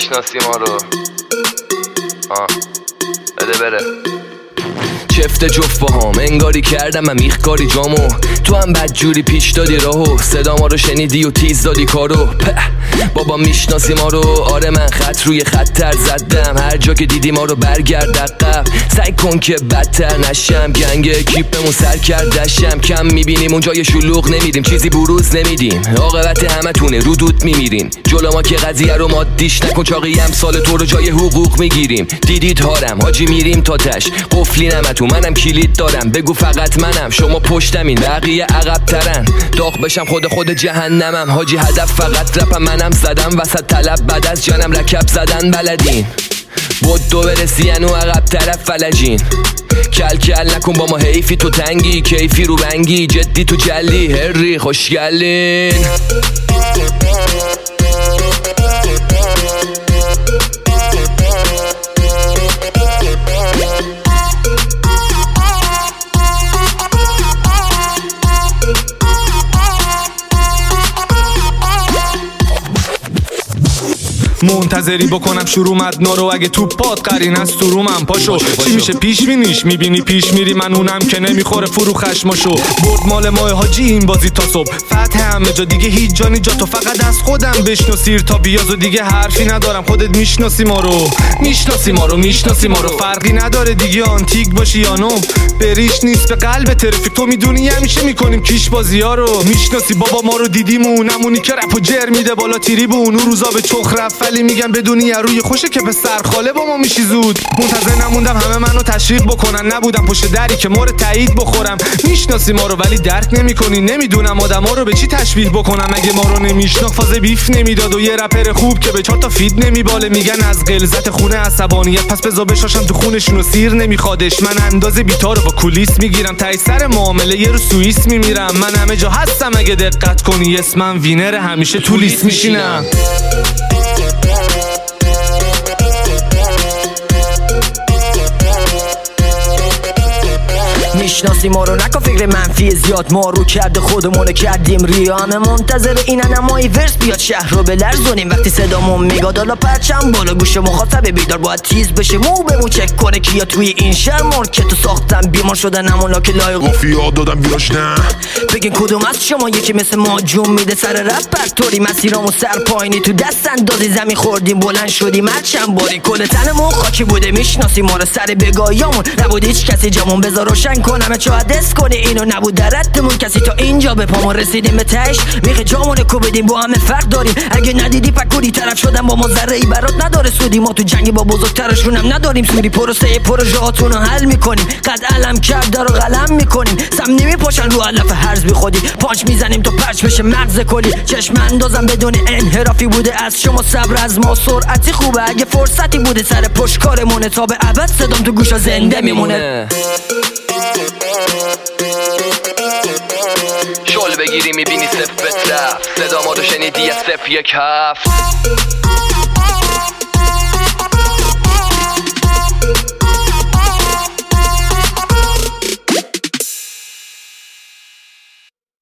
میشناسی ما رو. بده بره چفت جفت با هم انگاری کردم عمیق کاری جامو. تو هم بدجوری پیش دادی راهو، صدا ما رو شنیدی و تیز دادی کارو. بابا میشناسی ما رو. آره من خط روی خطر زدم، هر جا که دیدی ما رو برگرد عقب. سعی کن که بدتر نشم، گنگ اکیپمون سر کردشم. کم میبینیم اون جای شلوغ نمیریم، چیزی بروز نمیدیم. عاقبت همه تونه رو دود میمیرین. جلو ما که قضیه رو مادیش نکن، چاقی هم سال تو رو جای حقوق میگیریم. دیدی تارم حاجی میریم تا تش، قفلی نمتون منم کلید دارم. بگو فقط منم، شما پشتمین بقیه عقب ترن. داغ بشم خود جهنمم حاجی، هدف فقط رپم. منم زدم وسط طلب، بعد از جانم رکب زدن بلدین. بود دو برسی انو عقب طرف فلجین. کل نکن با ما حیفی، تو تنگی کیفی رو بنگی، جدی تو جلی هری خوشگلین. منتظری بکنم شروع مدنا رو، اگه تو پاد قرین از تو رومم پاشو. چی میشه پیش بینیش میبینی پیش میری، من اونم که نمیخوره فرو خشماشو. برد مال ماه حاجی این بازی تا صبح، فتح همه جا دیگه هیچ جانی جا تو، فقط از خودم بشنو سیر تا بیاز و دیگه حرفی ندارم. خودت میشناسی ما رو، میشناسی ما رو، فرقی نداره دیگه آنتیک باشی یا نو. بریش نیست به قلب ترافیک، تو میدونی همیشه میکنیم کیش بازی ها رو. میشناسی بابا ما رو دیدیمون، همونی که رپو جر میده بالا تریبون. اون روزا به چخ رفت ولی میگم بدونی روی خوشه که به سرخاله با ما میشی زود. منتظر نموندم همه منو تشویق بکنن، نبودم پشت دری که مورد تایید بخورم. میشناسی ما رو ولی درک نمیکنی، نمیدونم آدما رو به چی تشبیه بکنم. اگه ما رو نمیشناخت فاز بیف نمیداد و یه رپر خوب که به 4 تا فید نمیباله. میگن از غلظت خونه عصبانیت، پس بذار بشاشم تو خونشون و سیر نمیخوادش. من اندازه بیتا رو با کولیس میگیرم، تای سر معامله یه رو سوئیس میمیرم. من همه جا هستم اگه دقت کنی، اسمم وینر همیشه تو لیست میشینم. میشناسی ما رو نکن فکر منفی زیاد، ما رو کرده خودمونه کردیم ریانه. منتظر اینن امایی ورس بیاد شهر رو بلرزونیم وقتی صدامون میگاد. حالا پرچم بالا گوش مخاطب بیدار باید تیز بشه، مو به مو چک کنه کیا توی این شهر که تو ساختن بیمار شدن همونا که لایق قافیات دادم بیاش نه. بگین کدوم از شما یکی مثل ما جون میده سر رپ برطوری مسیرامو سر پایینی تو دست اندازی زمین خوردیم بلند شدیم هر چند باری کل تنمون خاکی بوده. میشناسی ما رو سر بگاهیامون نبود هیچ کسی جامون بذار روشن کنم چه حدس کنی اینو نبود در ردمون کسی تا اینجا به پامون رسیدیم به تهش. میخه جامون کوبیدیم با همه فرق داریم، اگه ندیدی پکوری طرف شدن با ما ذره ای برات نداره سودی. ما تو جنگی با بزرگترشون هم نداریم سودی، پروژه هاتون رو حل میکنیم قد علم کرده رو قلم میکنیم. سم نمیپاشن رو علف هرز بی خودی، پانچ میزنیم تو پرچ بشه مغز کلی. چشم اندازم بدون انحرافی بوده از شما، صبر از ما سرعتی خوبه. اگه فرصتی بوده سر پشت کارمونه تا به ابد صدام تو گوشا زنده میمونه. شل بگیری میبینی صف به صف، صدا ما رو شنیدی از صف 1 7.